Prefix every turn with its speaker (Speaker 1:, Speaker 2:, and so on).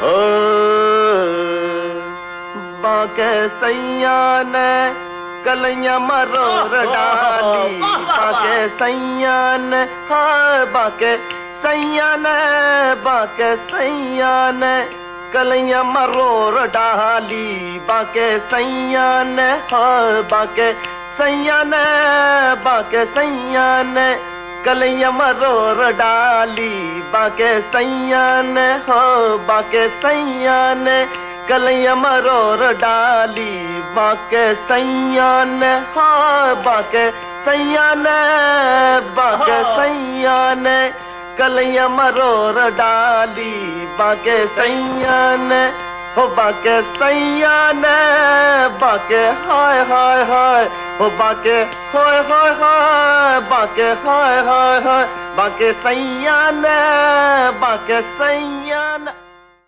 Speaker 1: हो बाके सैया ने कलियां मरोड़ डाली, बाके सैया ने हाँ बाके सैया ने, बाके सैया ने कलियां मरोड़ डाली, बाके सैया ने हाँ बाके सैया ने, बाके सैया ने कलियां मरोड़ डाली, बाके सैया ने हो बाके सैया ने कलियां मरोड़ डाली, बाके सैया ने हो बाके सैया ने, बाके सैया ने कलियां मरोड़ डाली, बाके सैया ने हो बाके सैया ने, बाके हाय हाय हाय हो बाके हाय हाय हाय, बाके हाय हाय हाय, बाके सैया ने, बाके सैया ने।